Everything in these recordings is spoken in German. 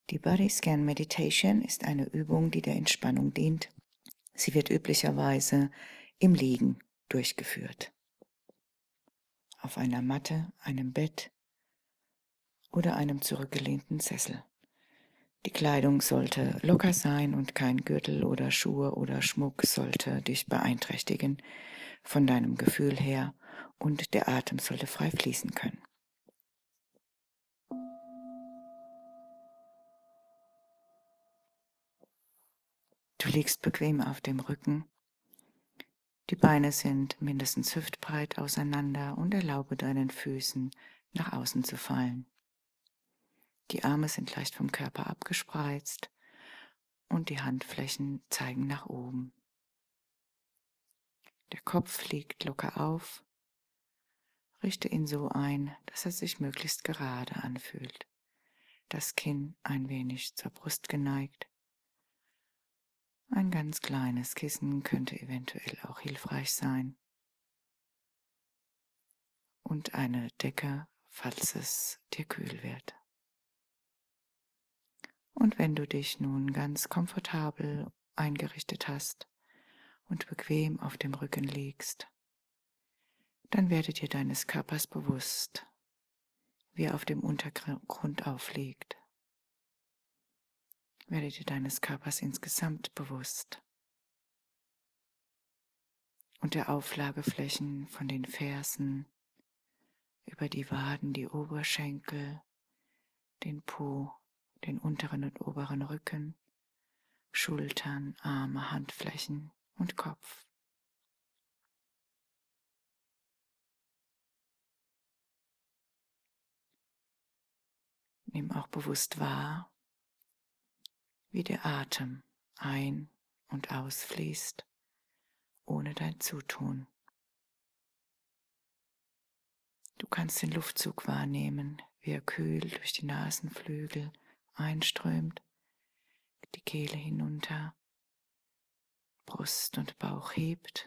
Die Body Scan Meditation ist eine Übung, die der Entspannung dient. Sie wird üblicherweise im Liegen durchgeführt. Auf einer Matte, einem Bett oder einem zurückgelehnten Sessel. Die Kleidung sollte locker sein und kein Gürtel oder Schuhe oder Schmuck sollte dich beeinträchtigen von deinem Gefühl her und der Atem sollte frei fließen können. Du liegst bequem auf dem Rücken. Die Beine sind mindestens hüftbreit auseinander und erlaube deinen Füßen nach außen zu fallen. Die Arme sind leicht vom Körper abgespreizt und die Handflächen zeigen nach oben. Der Kopf liegt locker auf. Richte ihn so ein, dass er sich möglichst gerade anfühlt. Das Kinn ein wenig zur Brust geneigt. Ein ganz kleines Kissen könnte eventuell auch hilfreich sein. Und eine Decke, falls es dir kühl wird. Und wenn du dich nun ganz komfortabel eingerichtet hast und bequem auf dem Rücken liegst, dann werde dir deines Körpers bewusst, wie er auf dem Untergrund aufliegt. Werde dir deines Körpers insgesamt bewusst und der Auflageflächen von den Fersen über die Waden, die Oberschenkel, den Po, den unteren und oberen Rücken, Schultern, Arme, Handflächen und Kopf. Nimm auch bewusst wahr, wie der Atem ein- und ausfließt, ohne dein Zutun. Du kannst den Luftzug wahrnehmen, wie er kühl durch die Nasenflügel einströmt, die Kehle hinunter, Brust und Bauch hebt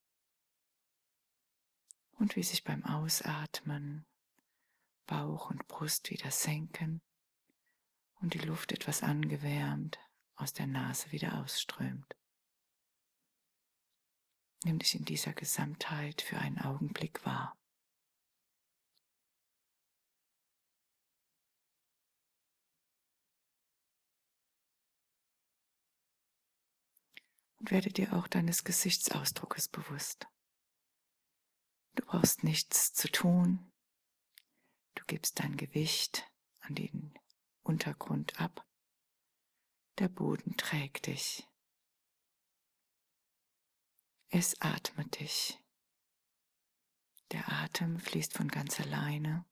und wie sich beim Ausatmen Bauch und Brust wieder senken und die Luft etwas angewärmt aus der Nase wieder ausströmt. Nimm dich in dieser Gesamtheit für einen Augenblick wahr. Und werde dir auch deines Gesichtsausdruckes bewusst. Du brauchst nichts zu tun. Du gibst dein Gewicht an den Untergrund ab. Der Boden trägt dich. Es atmet dich. Der Atem fließt von ganz alleine.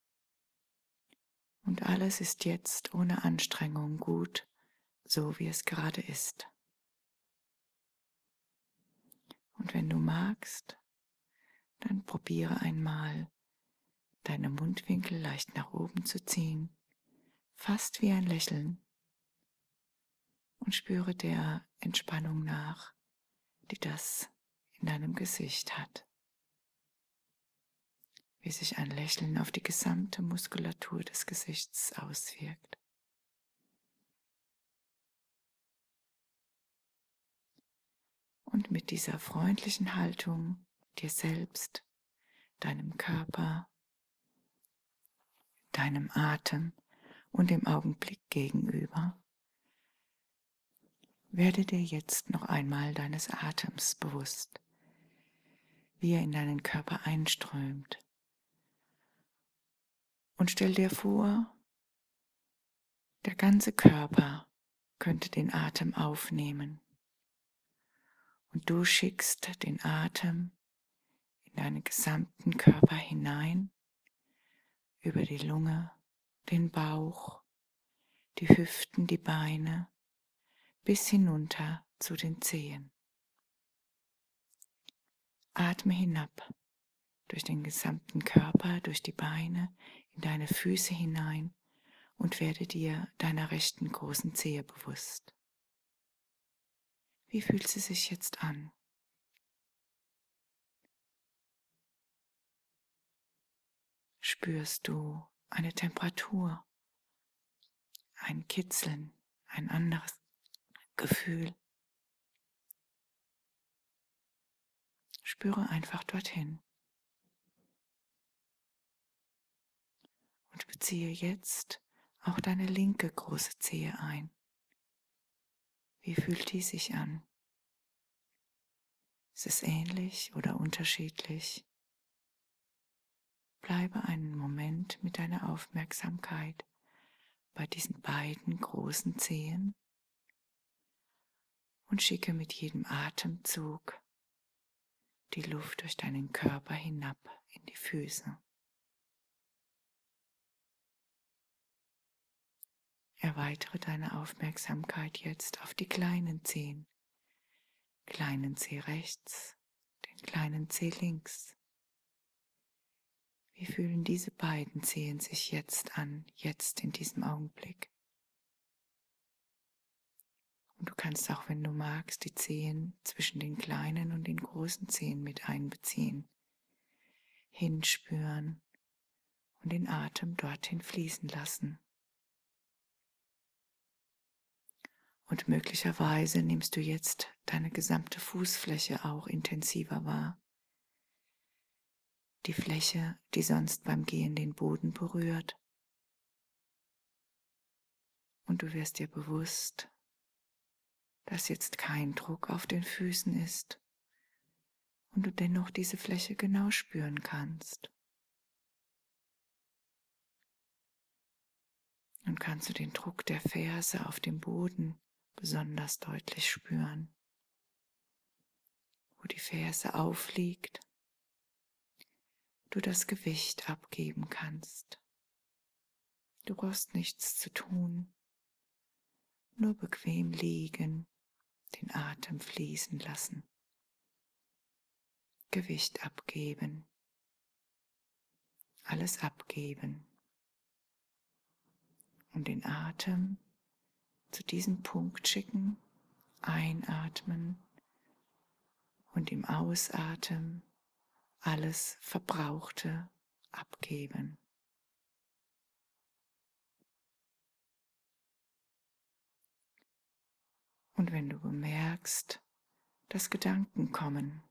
Und alles ist jetzt ohne Anstrengung gut, so wie es gerade ist. Und wenn du magst, dann probiere einmal, deine Mundwinkel leicht nach oben zu ziehen, fast wie ein Lächeln, und spüre der Entspannung nach, die das in deinem Gesicht hat. Wie sich ein Lächeln auf die gesamte Muskulatur des Gesichts auswirkt. Und mit dieser freundlichen Haltung dir selbst, deinem Körper, deinem Atem und dem Augenblick gegenüber, werde dir jetzt noch einmal deines Atems bewusst, wie er in deinen Körper einströmt. Und stell dir vor, der ganze Körper könnte den Atem aufnehmen. Und du schickst den Atem in deinen gesamten Körper hinein, über die Lunge, den Bauch, die Hüften, die Beine, bis hinunter zu den Zehen. Atme hinab durch den gesamten Körper, durch die Beine, in deine Füße hinein und werde dir deiner rechten großen Zehe bewusst. Wie fühlt sie sich jetzt an? Spürst du eine Temperatur, ein Kitzeln, ein anderes Gefühl. Spüre einfach dorthin und beziehe jetzt auch deine linke große Zehe ein. Wie fühlt die sich an? Ist es ähnlich oder unterschiedlich? Bleibe einen Moment mit deiner Aufmerksamkeit bei diesen beiden großen Zehen und schicke mit jedem Atemzug die Luft durch deinen Körper hinab in die Füße. Erweitere deine Aufmerksamkeit jetzt auf die kleinen Zehen, kleinen Zeh rechts, den kleinen Zeh links. Wie fühlen diese beiden Zehen sich jetzt an, jetzt in diesem Augenblick? Und du kannst auch, wenn du magst, die Zehen zwischen den kleinen und den großen Zehen mit einbeziehen, hinspüren und den Atem dorthin fließen lassen. Und möglicherweise nimmst du jetzt deine gesamte Fußfläche auch intensiver wahr. Die Fläche, die sonst beim Gehen den Boden berührt. Und du wirst dir bewusst, dass jetzt kein Druck auf den Füßen ist und du dennoch diese Fläche genau spüren kannst. Und kannst du den Druck der Ferse auf dem Boden besonders deutlich spüren, wo die Ferse aufliegt, du das Gewicht abgeben kannst. Du brauchst nichts zu tun, nur bequem liegen, den Atem fließen lassen, Gewicht abgeben, alles abgeben und den Atem zu diesem Punkt schicken, einatmen und im Ausatmen alles Verbrauchte abgeben. Und wenn du bemerkst, dass Gedanken kommen,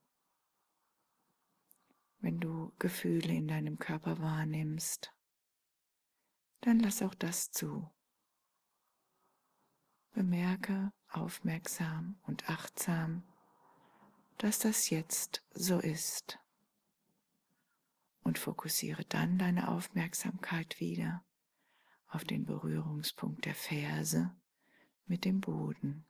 wenn du Gefühle in deinem Körper wahrnimmst, dann lass auch das zu. Bemerke aufmerksam und achtsam, dass das jetzt so ist. Und fokussiere dann deine Aufmerksamkeit wieder auf den Berührungspunkt der Ferse mit dem Boden.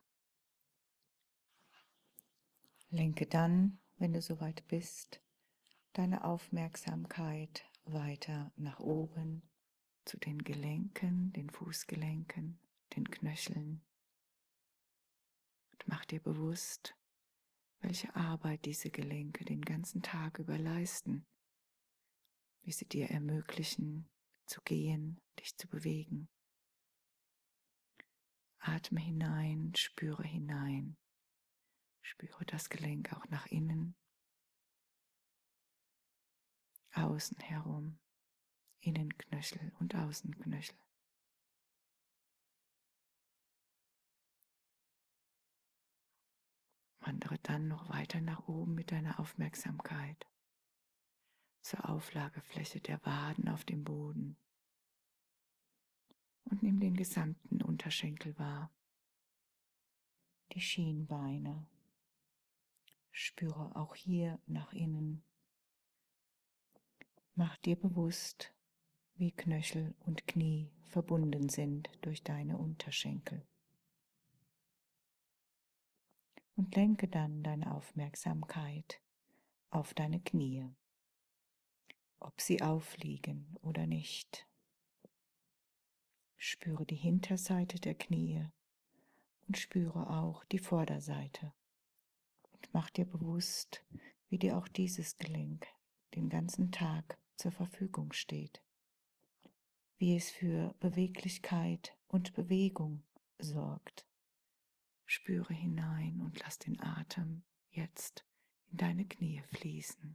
Lenke dann, wenn du soweit bist, deine Aufmerksamkeit weiter nach oben zu den Gelenken, den Fußgelenken, den Knöcheln. Und mach dir bewusst, welche Arbeit diese Gelenke den ganzen Tag über leisten, wie sie dir ermöglichen, zu gehen, dich zu bewegen. Atme hinein, spüre das Gelenk auch nach innen, außen herum, Innenknöchel und Außenknöchel. Wandere dann noch weiter nach oben mit deiner Aufmerksamkeit zur Auflagefläche der Waden auf dem Boden und nimm den gesamten Unterschenkel wahr, die Schienbeine. Spüre auch hier nach innen. Mach dir bewusst, wie Knöchel und Knie verbunden sind durch deine Unterschenkel. Und lenke dann deine Aufmerksamkeit auf deine Knie, ob sie aufliegen oder nicht. Spüre die Hinterseite der Knie und spüre auch die Vorderseite. Und mach dir bewusst, wie dir auch dieses Gelenk den ganzen Tag zur Verfügung steht, wie es für Beweglichkeit und Bewegung sorgt. Spüre hinein und lass den Atem jetzt in deine Knie fließen.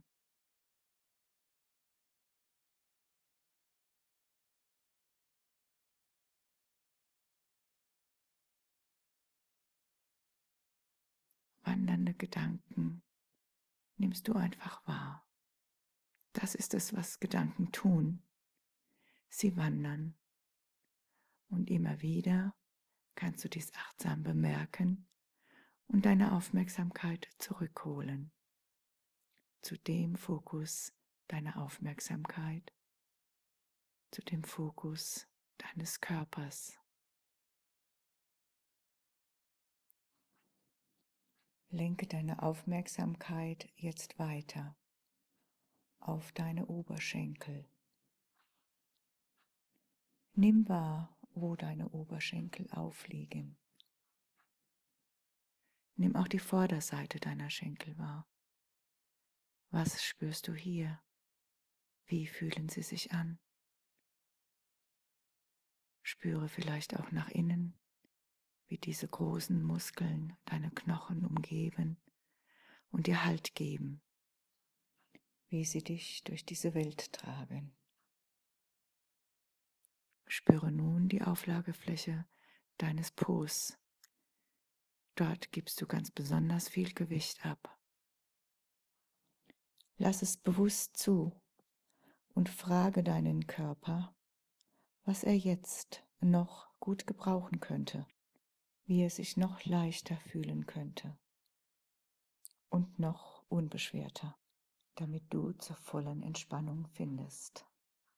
wandernde Gedanken nimmst du einfach wahr. Das ist es, was Gedanken tun. Sie wandern und immer wieder kannst du dies achtsam bemerken und deine Aufmerksamkeit zurückholen zu dem Fokus deiner Aufmerksamkeit, zu dem Fokus deines Körpers. Lenke deine Aufmerksamkeit jetzt weiter auf deine Oberschenkel. Nimm wahr, wo deine Oberschenkel aufliegen. Nimm auch die Vorderseite deiner Schenkel wahr. Was spürst du hier? Wie fühlen sie sich an? Spüre vielleicht auch nach innen, wie diese großen Muskeln deine Knochen umgeben und dir Halt geben, wie sie dich durch diese Welt tragen. Spüre nun die Auflagefläche deines Po. Dort gibst du ganz besonders viel Gewicht ab. Lass es bewusst zu und frage deinen Körper, was er jetzt noch gut gebrauchen könnte, wie er sich noch leichter fühlen könnte und noch unbeschwerter, damit du zur vollen Entspannung findest.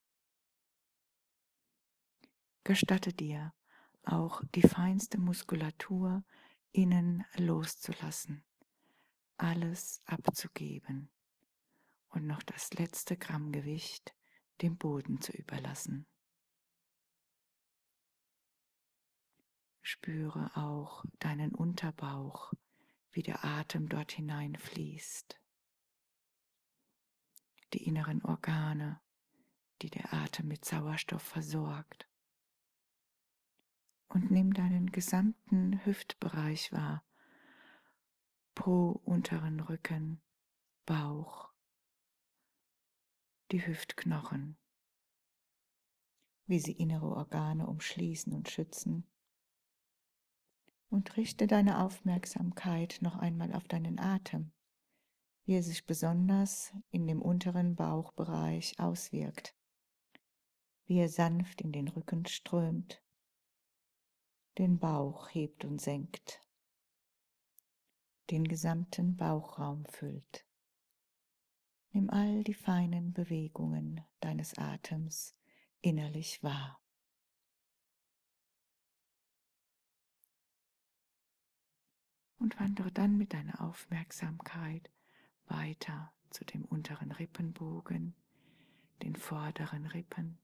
Gestatte dir, auch die feinste Muskulatur innen loszulassen, alles abzugeben und noch das letzte Gramm Gewicht dem Boden zu überlassen. Spüre auch deinen Unterbauch, wie der Atem dort hineinfließt. Die inneren Organe, die der Atem mit Sauerstoff versorgt. Und nimm deinen gesamten Hüftbereich wahr. Po, unteren Rücken, Bauch, die Hüftknochen, wie sie innere Organe umschließen und schützen. Und richte deine Aufmerksamkeit noch einmal auf deinen Atem, wie er sich besonders in dem unteren Bauchbereich auswirkt, wie er sanft in den Rücken strömt, den Bauch hebt und senkt, den gesamten Bauchraum füllt. Nimm all die feinen Bewegungen deines Atems innerlich wahr. Und wandere dann mit deiner Aufmerksamkeit weiter zu dem unteren Rippenbogen, den vorderen Rippen,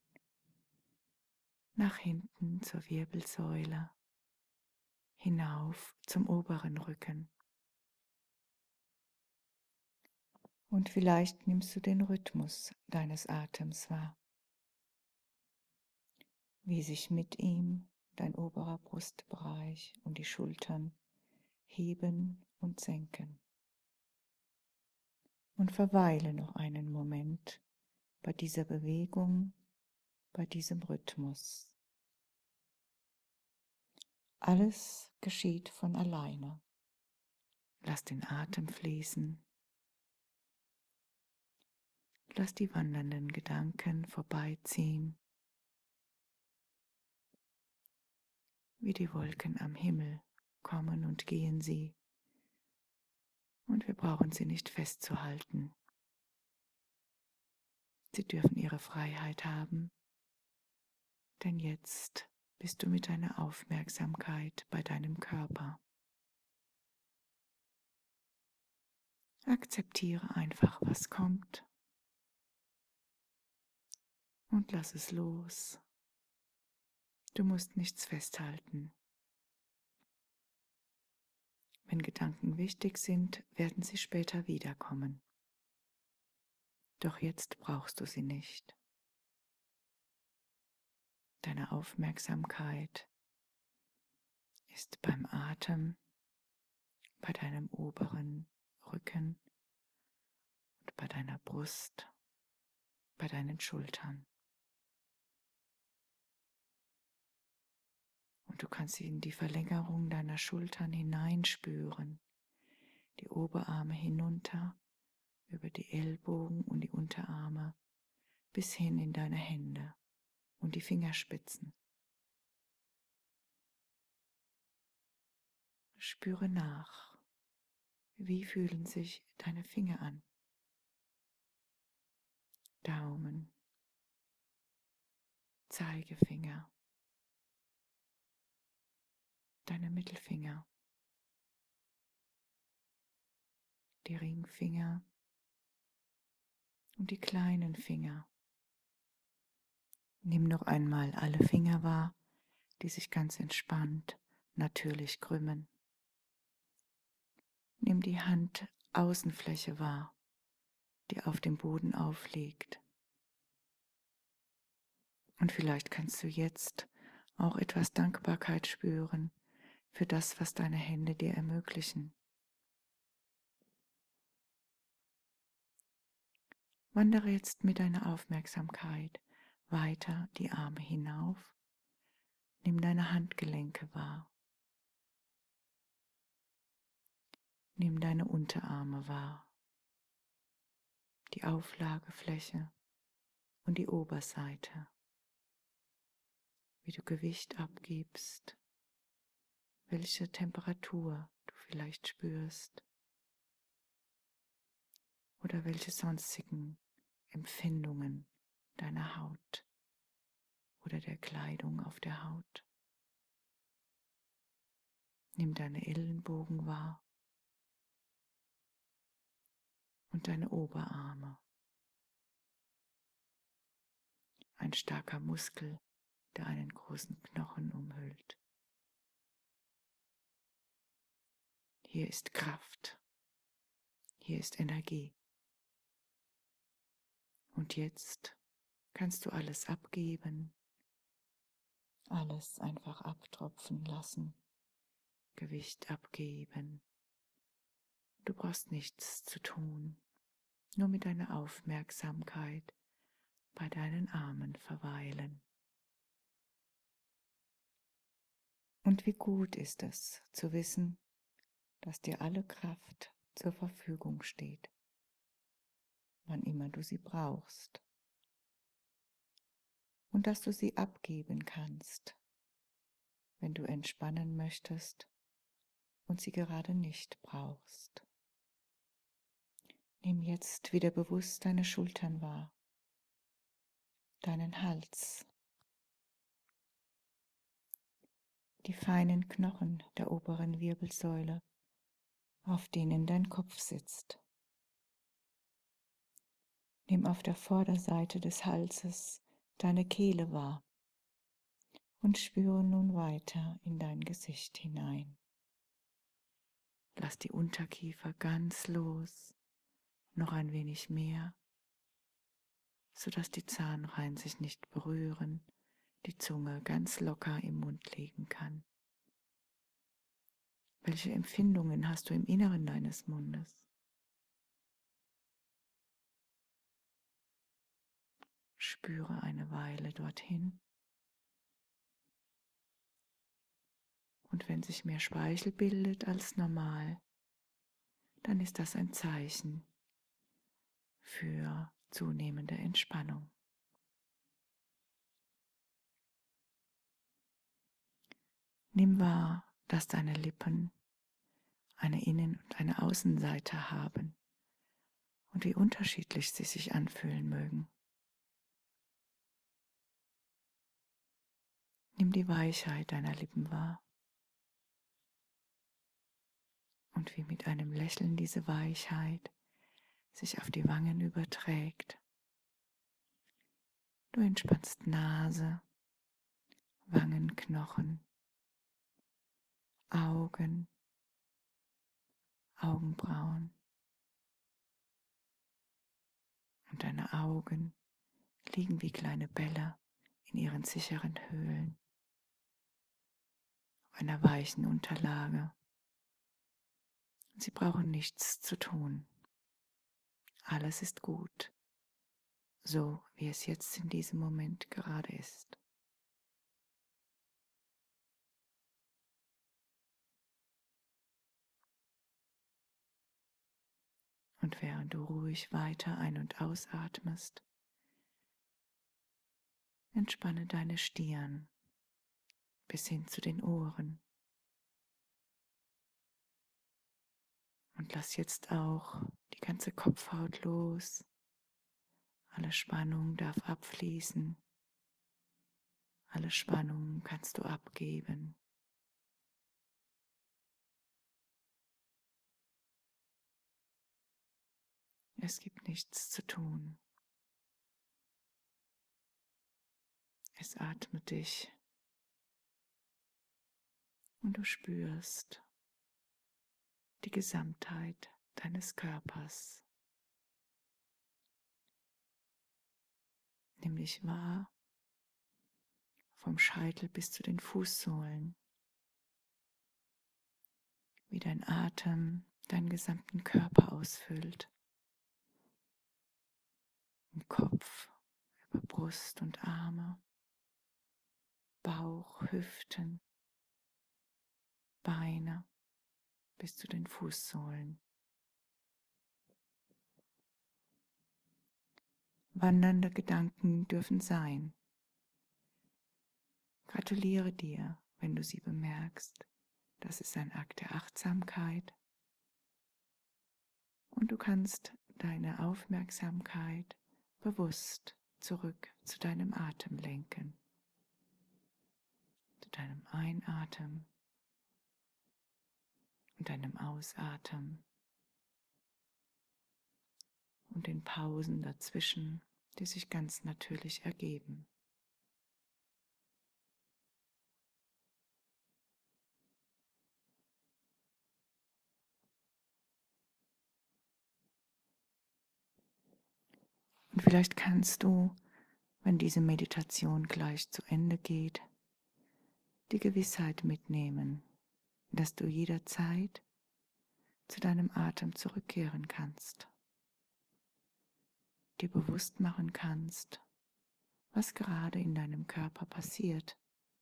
nach hinten zur Wirbelsäule, hinauf zum oberen Rücken. Und vielleicht nimmst du den Rhythmus deines Atems wahr, wie sich mit ihm dein oberer Brustbereich und die Schultern heben und senken. Und verweile noch einen Moment bei dieser Bewegung, bei diesem Rhythmus. Alles geschieht von alleine. Lass den Atem fließen. Lass die wandernden Gedanken vorbeiziehen, wie die Wolken am Himmel kommen und gehen sie. Und wir brauchen sie nicht festzuhalten. Sie dürfen ihre Freiheit haben, denn jetzt bist du mit deiner Aufmerksamkeit bei deinem Körper. Akzeptiere einfach, was kommt und lass es los. Du musst nichts festhalten. Wenn Gedanken wichtig sind, werden sie später wiederkommen. Doch jetzt brauchst du sie nicht. Deine Aufmerksamkeit ist beim Atem, bei deinem oberen Rücken und bei deiner Brust, bei deinen Schultern. Und du kannst in die Verlängerung deiner Schultern hineinspüren, die Oberarme hinunter, über die Ellbogen und die Unterarme bis hin in deine Hände und die Fingerspitzen. Spüre nach, wie fühlen sich deine Finger an? Daumen, Zeigefinger, deine Mittelfinger, die Ringfinger und die kleinen Finger. Nimm noch einmal alle Finger wahr, die sich ganz entspannt, natürlich krümmen. Nimm die Handaußenfläche wahr, die auf dem Boden aufliegt. Und vielleicht kannst du jetzt auch etwas Dankbarkeit spüren für das, was deine Hände dir ermöglichen. Wandere jetzt mit deiner Aufmerksamkeit weiter die Arme hinauf. Nimm deine Handgelenke wahr. Nimm deine Unterarme wahr, die Auflagefläche und die Oberseite, wie du Gewicht abgibst, welche Temperatur du vielleicht spürst oder welche sonstigen Empfindungen deiner Haut oder der Kleidung auf der Haut. Nimm deine Ellenbogen wahr und deine Oberarme. Ein starker Muskel, der einen großen Knochen umhüllt. Hier ist Kraft. Hier ist Energie. Und jetzt kannst du alles abgeben, alles einfach abtropfen lassen, Gewicht abgeben. Du brauchst nichts zu tun, nur mit deiner Aufmerksamkeit bei deinen Armen verweilen. Und wie gut ist es zu wissen, dass dir alle Kraft zur Verfügung steht, wann immer du sie brauchst. Und dass du sie abgeben kannst, wenn du entspannen möchtest und sie gerade nicht brauchst. Nimm jetzt wieder bewusst deine Schultern wahr, deinen Hals, die feinen Knochen der oberen Wirbelsäule, auf denen dein Kopf sitzt. Nimm auf der Vorderseite des Halses deine Kehle wahr und spüre nun weiter in dein Gesicht hinein. Lass die Unterkiefer ganz los, noch ein wenig mehr, sodass die Zahnreihen sich nicht berühren, die Zunge ganz locker im Mund liegen kann. Welche Empfindungen hast du im Inneren deines Mundes? Spüre eine Weile dorthin. Und wenn sich mehr Speichel bildet als normal, dann ist das ein Zeichen für zunehmende Entspannung. Nimm wahr, dass deine Lippen eine Innen- und eine Außenseite haben und wie unterschiedlich sie sich anfühlen mögen. Nimm die Weichheit deiner Lippen wahr und wie mit einem Lächeln diese Weichheit sich auf die Wangen überträgt. Du entspannst Nase, Wangenknochen, Augen, Augenbrauen und deine Augen liegen wie kleine Bälle in ihren sicheren Höhlen auf einer weichen Unterlage. Sie brauchen nichts zu tun. Alles ist gut, so wie es jetzt in diesem Moment gerade ist. Und während du ruhig weiter ein- und ausatmest, entspanne deine Stirn bis hin zu den Ohren. Und lass jetzt auch die ganze Kopfhaut los. Alle Spannung darf abfließen. Alle Spannung kannst du abgeben. Es gibt nichts zu tun. Es atmet dich und du spürst die Gesamtheit deines Körpers. Nimm dich wahr vom Scheitel bis zu den Fußsohlen, wie dein Atem deinen gesamten Körper ausfüllt. Im Kopf, über Brust und Arme, Bauch, Hüften, Beine bis zu den Fußsohlen. Wandernde Gedanken dürfen sein. Gratuliere dir, wenn du sie bemerkst. Das ist ein Akt der Achtsamkeit. Und du kannst deine Aufmerksamkeit bewusst zurück zu deinem Atem lenken. Zu deinem Einatmen und deinem Ausatmen und den Pausen dazwischen, die sich ganz natürlich ergeben. Und vielleicht kannst du, wenn diese Meditation gleich zu Ende geht, die Gewissheit mitnehmen, dass du jederzeit zu deinem Atem zurückkehren kannst, dir bewusst machen kannst, was gerade in deinem Körper passiert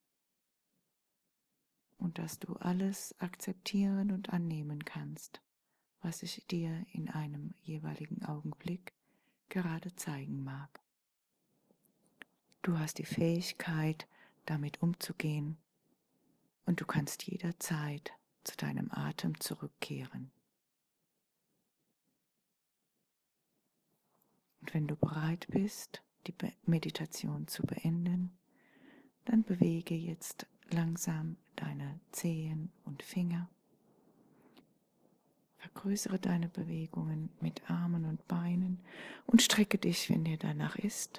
und dass du alles akzeptieren und annehmen kannst, was sich dir in einem jeweiligen Augenblick gerade zeigen mag. Du hast die Fähigkeit, damit umzugehen und du kannst jederzeit zu deinem Atem zurückkehren. Und wenn du bereit bist, die Meditation zu beenden, dann bewege jetzt langsam deine Zehen und Finger. Vergrößere deine Bewegungen mit Armen und Beinen und strecke dich, wenn dir danach ist.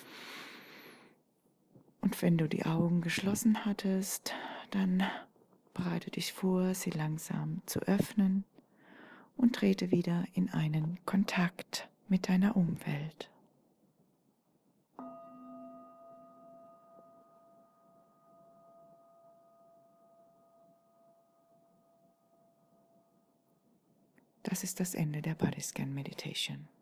Und wenn du die Augen geschlossen hattest, dann bereite dich vor, sie langsam zu öffnen und trete wieder in einen Kontakt mit deiner Umwelt. Das ist das Ende der Bodyscan Meditation.